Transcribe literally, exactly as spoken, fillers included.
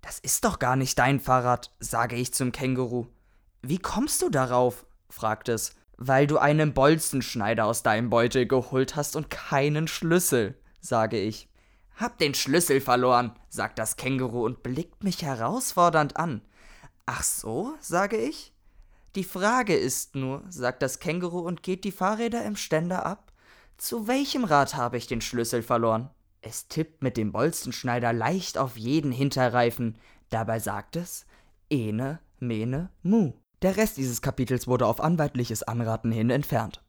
»Das ist doch gar nicht dein Fahrrad«, sage ich zum Känguru. »Wie kommst du darauf?«, fragt es. »Weil du einen Bolzenschneider aus deinem Beutel geholt hast und keinen Schlüssel«, sage ich. »Hab den Schlüssel verloren«, sagt das Känguru und blickt mich herausfordernd an. »Ach so«, sage ich. »Die Frage ist nur«, sagt das Känguru und geht die Fahrräder im Ständer ab, »zu welchem Rad habe ich den Schlüssel verloren?« Es tippt mit dem Bolzenschneider leicht auf jeden Hinterreifen. Dabei sagt es: »Ene, mene, mu.« Der Rest dieses Kapitels wurde auf anwaltliches Anraten hin entfernt.